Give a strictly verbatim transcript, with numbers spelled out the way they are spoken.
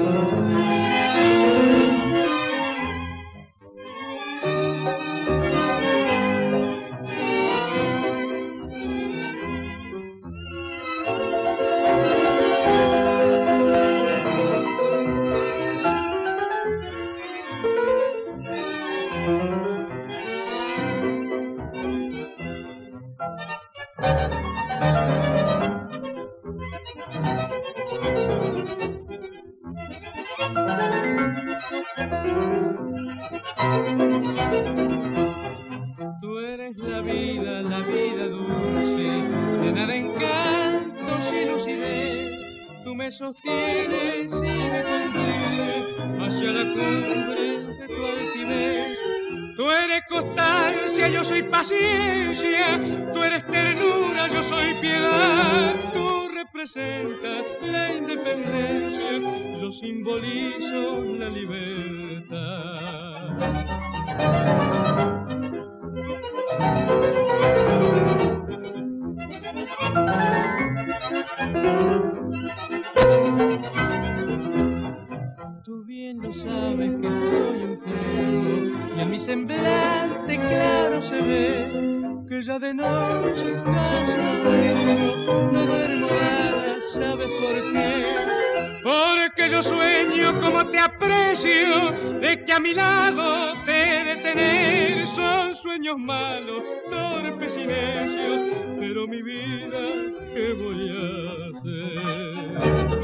Tú eres la vida, la vida dulce, llena de encantos y lucidez. Tú me sostienes y me conduces hacia la cumbre de tu altivez. Tú eres constancia, yo soy paciencia. Tú eres ternura, yo soy piedad. Tú representas la independencia, yo simbolizo la libertad. Tú bien lo sabes que estoy enfermo y en mi semblante claro se ve que ya de noche casi no duermo, no duermo nada, ¿sabes por qué? Porque yo sueño como te aprecio, de que a mi lado te he de tener. Son sueños malos, torpes y necios, pero mi vida, ¿qué voy a hacer?